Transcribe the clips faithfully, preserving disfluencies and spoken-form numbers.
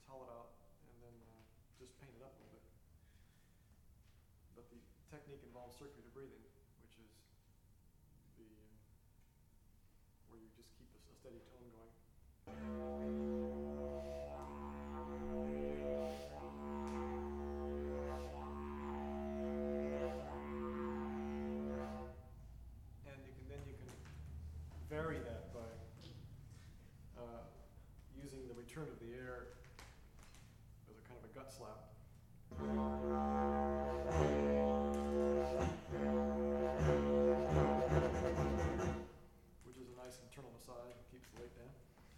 hollow it out, and then uh, just paint it up a little bit. But the technique involves circular breathing, which is the uh, where you just keep a, a steady tone going. And you can then you can vary that by uh, using the return of the air as a kind of a gut slap. Which is a nice internal massage and keeps the weight down.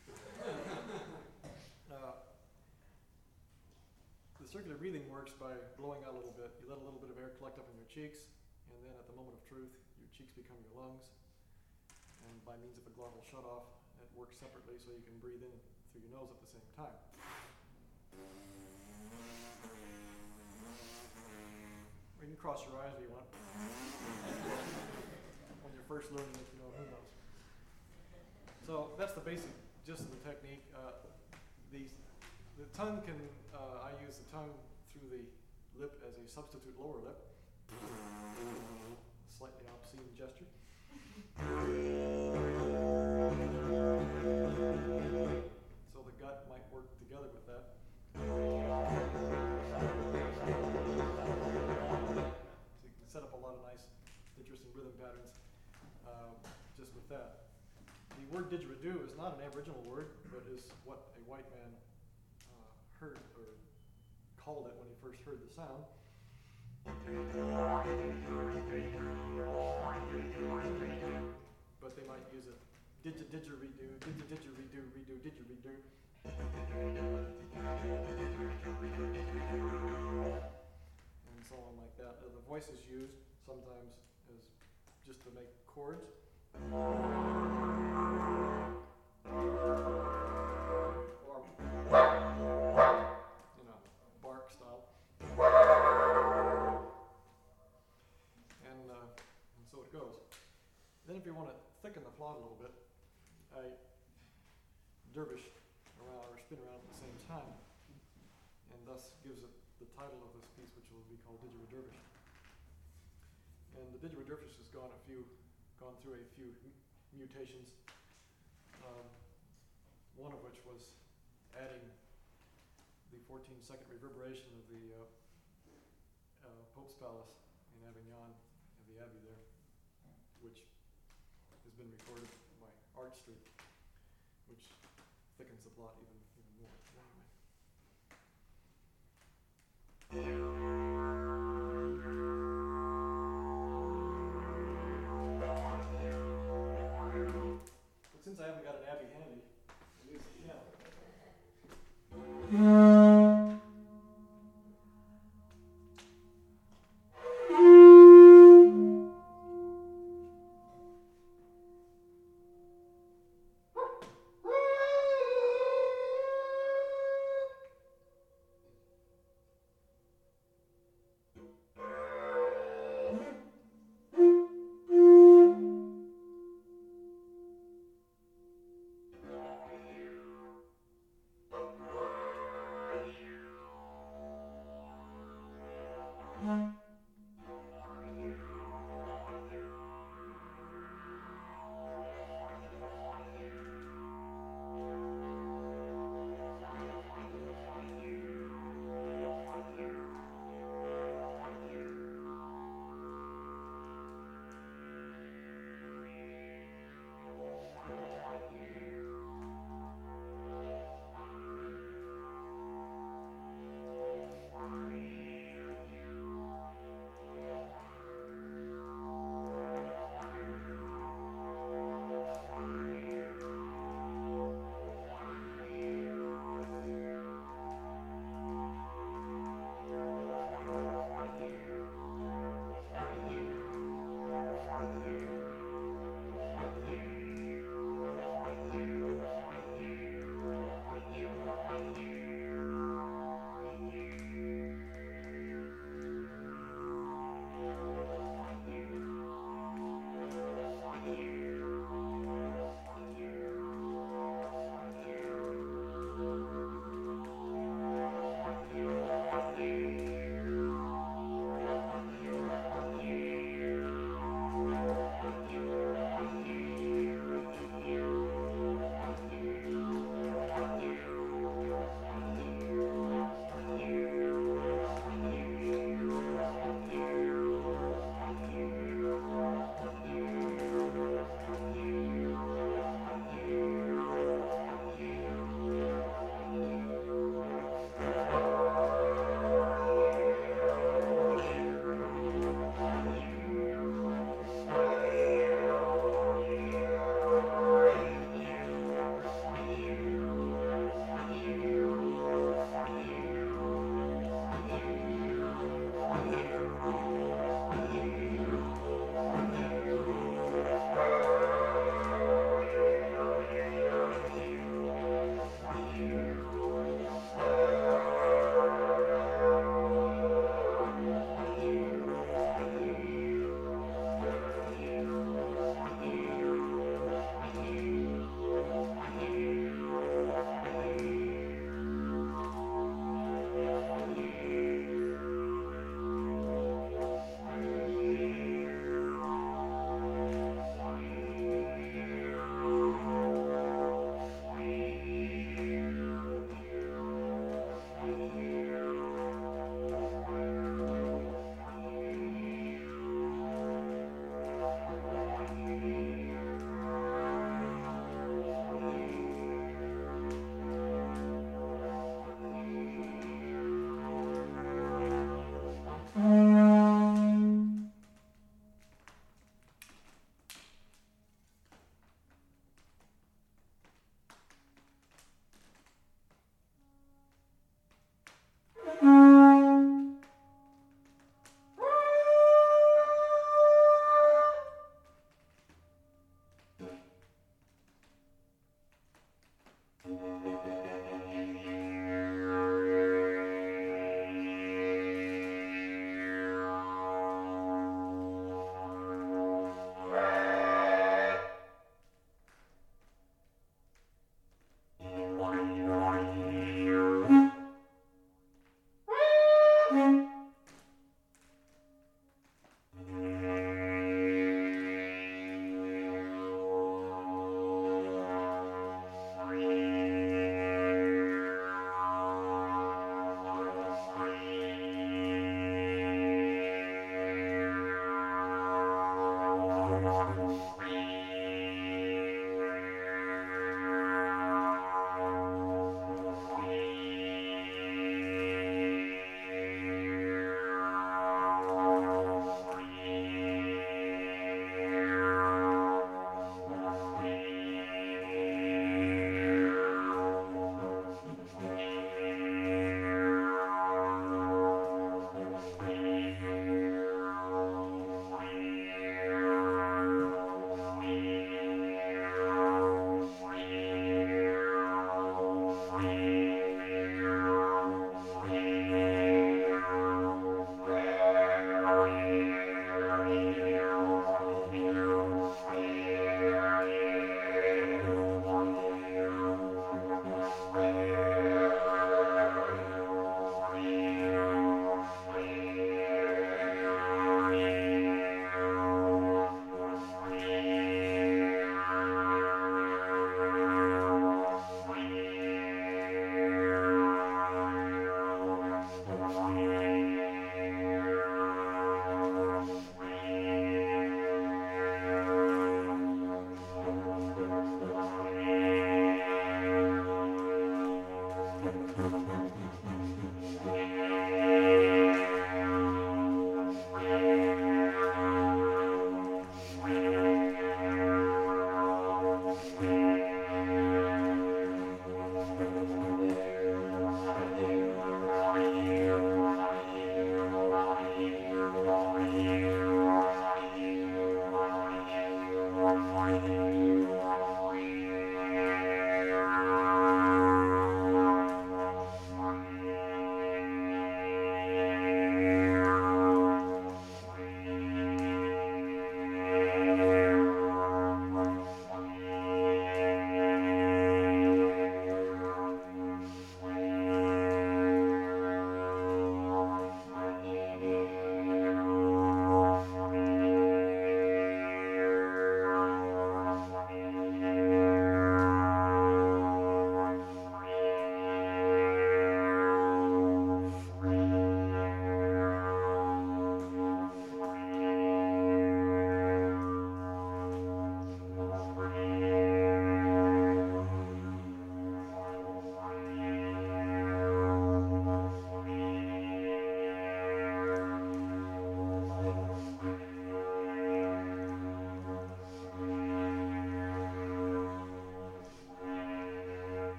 uh, the circular breathing works by blowing out a little bit. You let a little bit of air collect up in your cheeks, and then at the moment of truth, your cheeks become your lungs. And by means of a glottal shutoff, it works separately so you can breathe in through your nose at the same time. Or you can cross your eyes if you want. When you're first learning it, you know, who knows. So that's the basic gist of the technique. Uh, the, the tongue can, uh, I use the tongue through the lip as a substitute lower lip. Slightly obscene gesture. So the gut might work together with that. So you can set up a lot of nice, interesting rhythm patterns uh, just with that. The word didgeridoo is not an Aboriginal word, but is what a white man uh, heard or called it when he first heard the sound. But they might use it didge didgeridoo, didge didgeridoo, redo didgeridoo. And so on like that. Uh, the voice is used sometimes as just to make chords. Or, you know, bark style. And, uh, and so it goes. Then if you want to thicken the plot a little bit, I dervish around or spin around at the same time, and thus gives it the title of this piece, which will be called Didgeridoo-dervish. And the Didgeridoo-dervish has gone a few, gone through a few mutations. Um, one of which was adding the fourteen second reverberation of the uh, uh, Pope's Palace in Avignon, at the Abbey there, which has been recorded by Art Street, which thickens the plot even, even more. But since I haven't got an Abbey handy, I'll use the piano.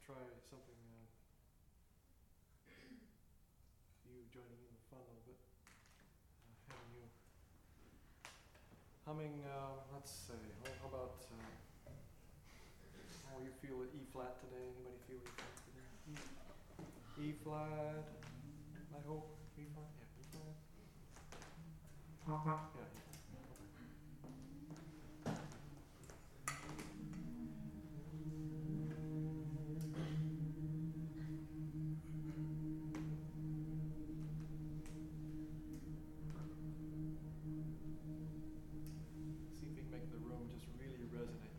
try something, uh, you joining in the fun a little bit. Uh, having you humming, uh, let's say, how, how about, uh, how you feel at E flat today? Anybody feel E flat today? E, e flat, I hope. E flat? Yeah, E flat. Yeah, E flat. See if we can make the room just really resonate.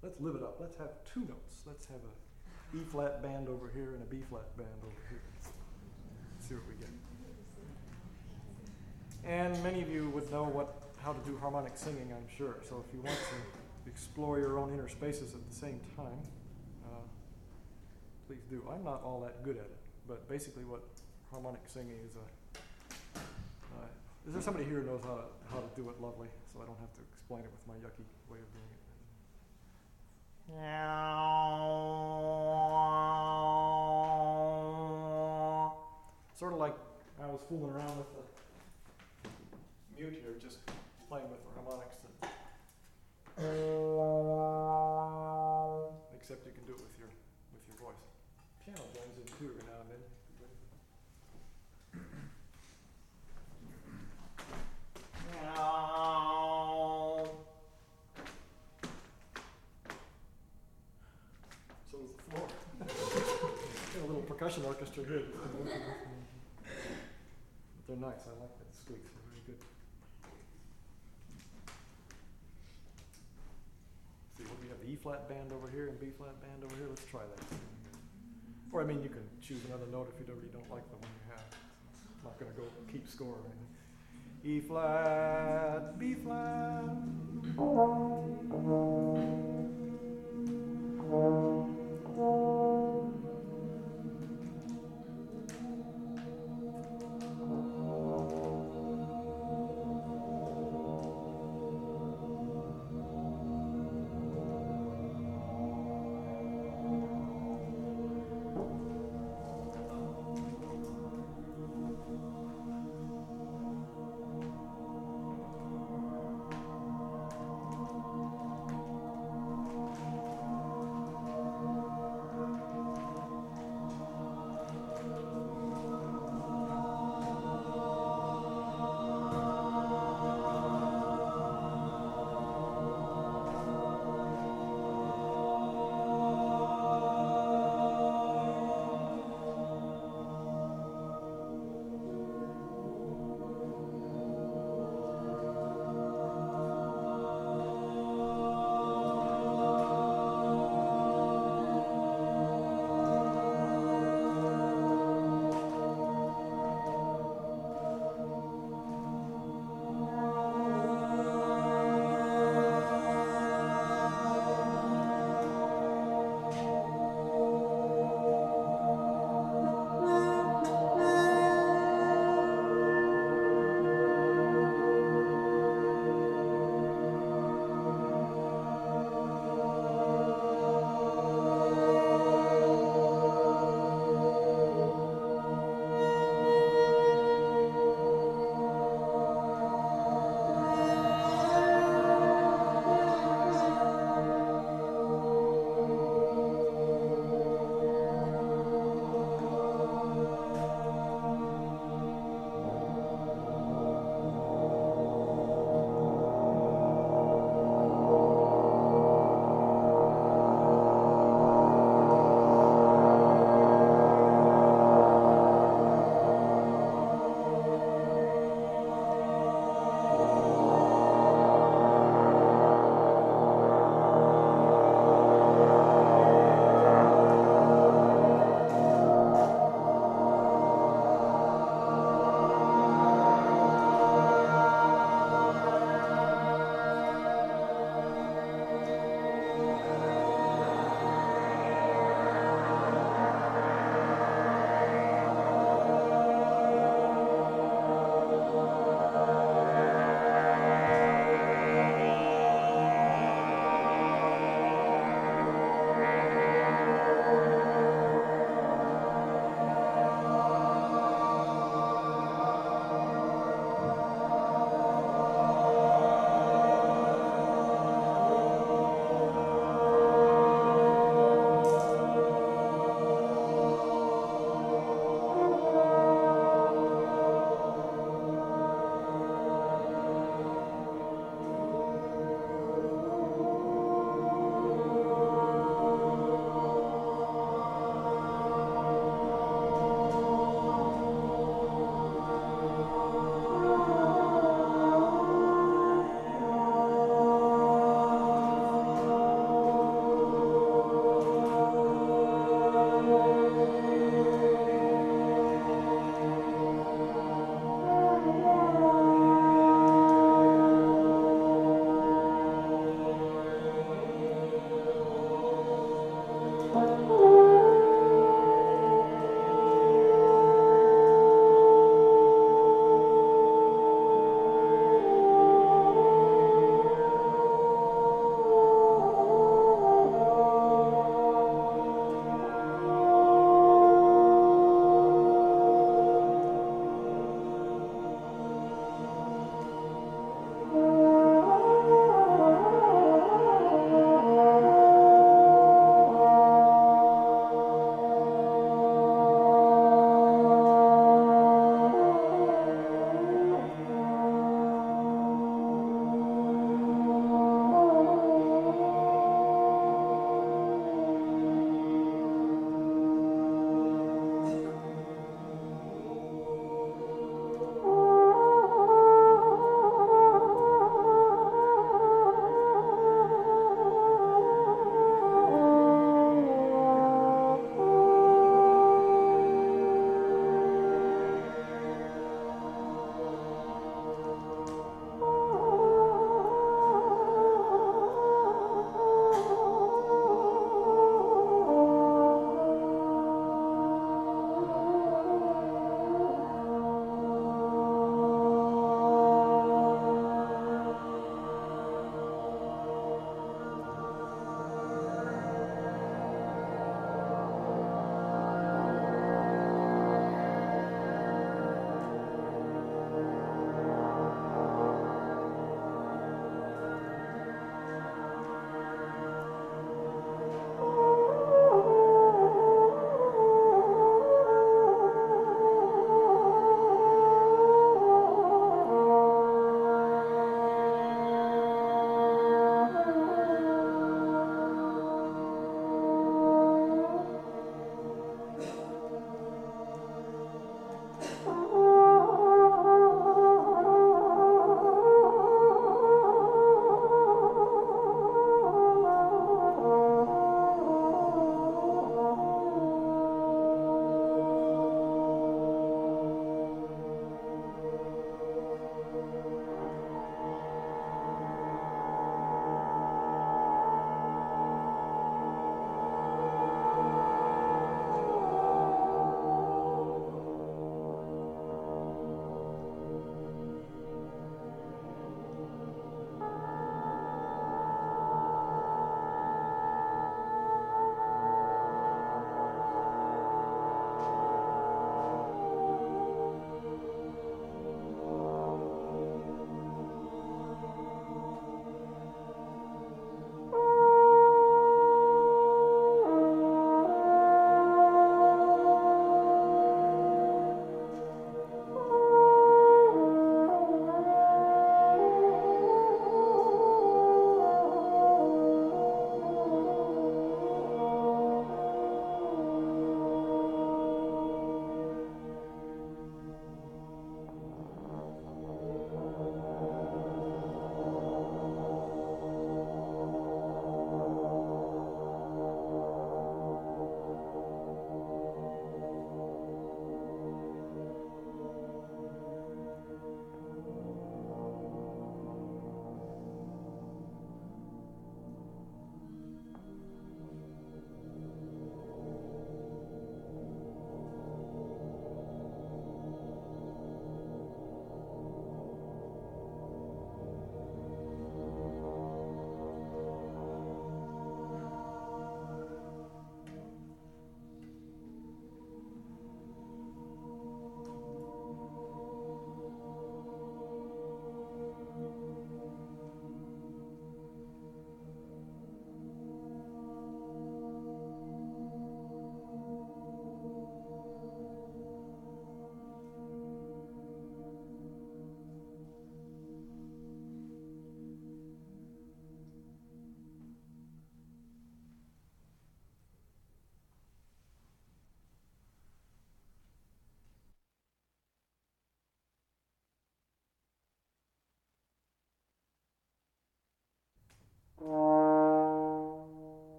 let's live it up. Let's have two notes. Let's have a E flat band over here and a B flat band over here. Let's see what we get. And many of you would know what how to do harmonic singing, I'm sure. So if you want to explore your own inner spaces at the same time, uh, please do. I'm not all that good at it, but basically what harmonic singing is a uh, is there somebody here who knows how to, how to do it lovely, so I don't have to explain it with my yucky way of doing it? Sort of like I was fooling around with the mute here, just playing with the harmonics. And except you can do it with your with your voice. Piano joins in too every now and then. So is the floor. Got a little percussion orchestra here. But they're nice. I like that squeaks. They're very good. See, what do we have? The E flat band over here and B flat band over here. Let's try that. Or I mean, you can choose another note if you don't, you don't like the one you have. I'm not going to go keep score or anything. E flat, B flat.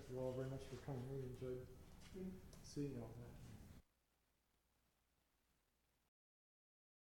you all very much for coming. We enjoyed seeing all that.